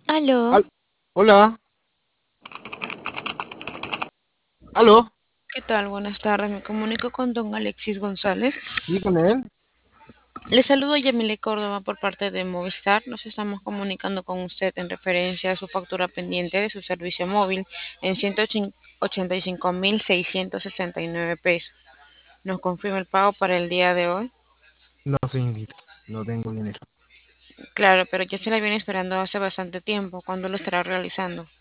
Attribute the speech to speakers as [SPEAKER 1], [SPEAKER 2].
[SPEAKER 1] Aló,
[SPEAKER 2] Al- Hola, aló,
[SPEAKER 1] ¿qué tal? Buenas tardes. Me comunico con don Alexis González.
[SPEAKER 2] sí, con él.
[SPEAKER 1] Le saludo Yamile Córdoba por parte de Movistar. Nos estamos comunicando con usted en referencia a su factura pendiente de su servicio móvil en 185.669 pesos. ¿Nos confirma el pago para el día de hoy?
[SPEAKER 2] No, señorita, no tengo dinero.
[SPEAKER 1] Claro, pero ya se la viene esperando hace bastante tiempo. ¿Cuándo lo estará realizando?